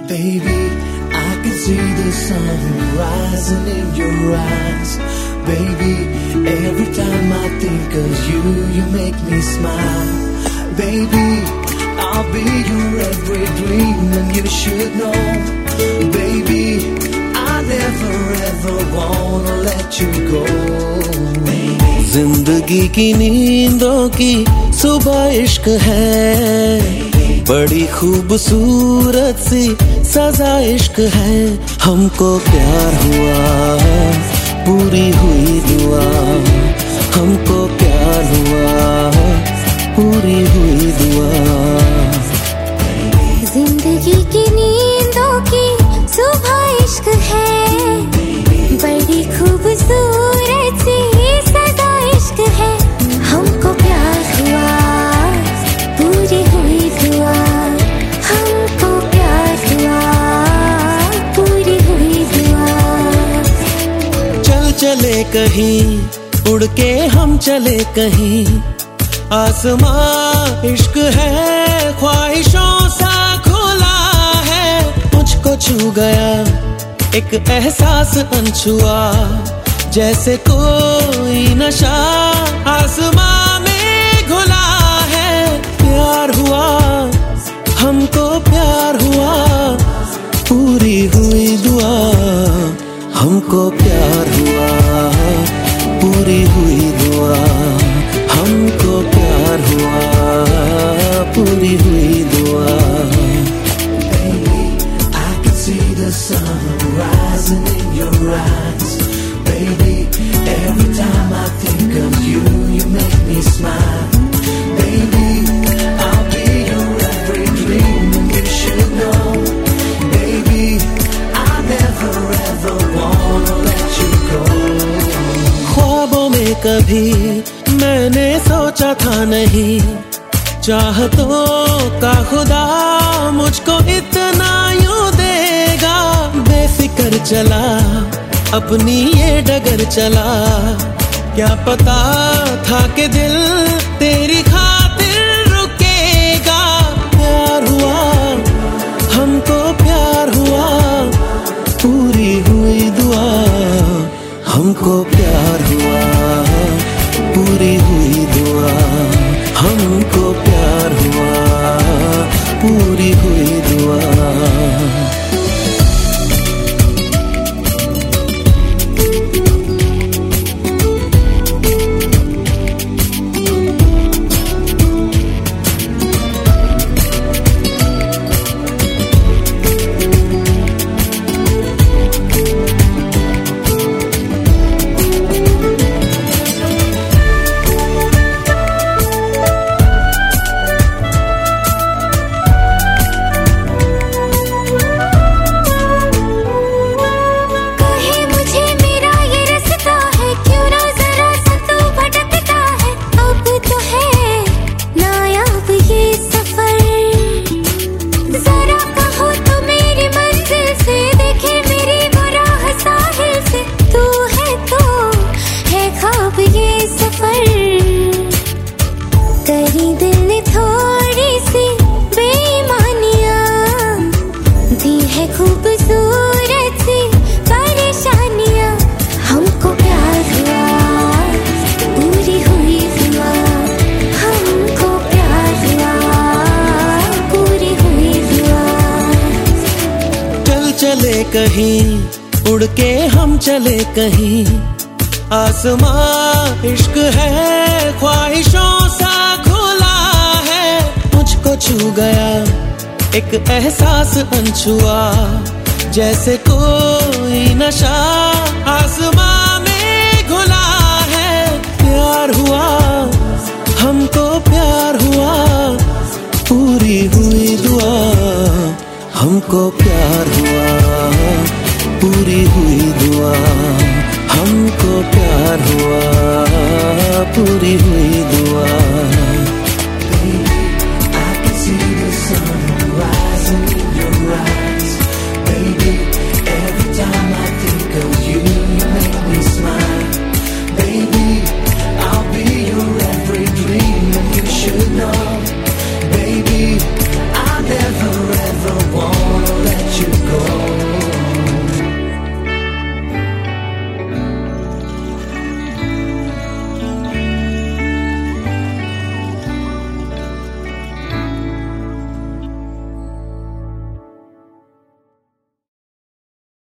Baby, I can see the sun rising in your eyes. Baby, every time I think of you, you make me smile. Baby, I'll be your every dream and you should know. Baby, I never ever wanna let you go. जिंदगी की नींदों की सुबह इश्क है, बड़ी खूबसूरत सी सजा इश्क है. हमको प्यार हुआ, पूरी हुई दुआ. हमको प्यार हुआ, पूरी हुई दुआ. जिंदगी की नींदों की सुबह इश्क है, बड़ी खूबसूरत सी सजा इश्क है. हमको प्यार हुआ, पूरी हुई दुआ. हमको प्यार हुआ, पूरी हुई दुआ. चल चले कहीं, उड़ के हम चले कहीं. आसमां इश्क है, ख्वाहिशों सा खुला है. मुझको छू गया एक एहसास अनछुआ, जैसे कोई नशा आसमां में घुला है. प्यार हुआ, हमको प्यार हुआ, पूरी हुई दुआ. हमको प्यार हुआ, पूरी हुई दुआ. हमको प्यार हुआ, पूरी हुई दुआ. Baby, I can see the sun rising in your eyes. Baby, every time I think of you, you make me smile. Baby, I'll be your every dream and you should know. Baby, I never ever wanna let you go. ख्वाबों में कभी मैंने सोचा था नहीं, चाहतों का खुदा मुझको इतना यूं देगा. बेफिक्र चला, अपनी ये डगर चला. क्या पता था कि दिल तेरी खातिर रुकेगा. प्यार हुआ, हमको प्यार हुआ, पूरी हुई दुआ. हमको प्यार हुआ, पूरी हुई दुआ. हमको प्यार हुआ, पूरी हुई दुआ. चले कहीं, उड़ के हम चले कहीं. आसमां इश्क है, ख्वाहिशों सा खुला है. मुझको छू गया एक एहसास अनछुआ, जैसे कोई नशा आसमां में घुला है. प्यार हुआ, हमको प्यार हुआ, पूरी हुई दुआ. हमको प्यार हुआ, पूरी हुई दुआ. हमको प्यार हुआ, पूरी हुई